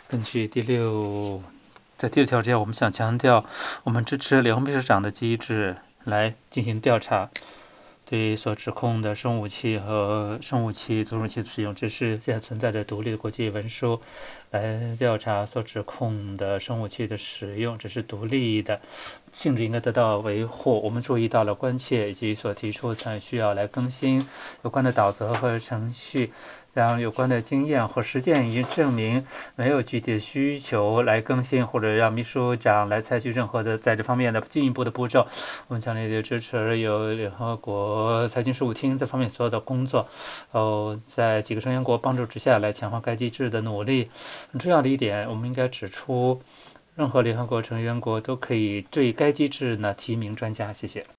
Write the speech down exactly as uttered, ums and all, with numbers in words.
根据第六，在第六条之下，我们想强调，我们支持联合秘书长的机制来进行调查，对于所指控的生物武器和生物武器、总武器的使用，只是现在存在着独立的国际文书来调查所指控的生物武器的使用，只是独立的性质应该得到维护。我们注意到了关切以及所提出才需要来更新有关的导则和程序，让有关的经验和实践已经证明没有具体的需求来更新，或者让秘书长来采取任何的在这方面的进一步的步骤。我们强烈的支持有联合国财经事务厅这方面所有的工作，哦，在几个成员国帮助之下来强化该机制的努力。很重要的一点，我们应该指出，任何联合国成员国都可以对该机制呢提名专家。谢谢。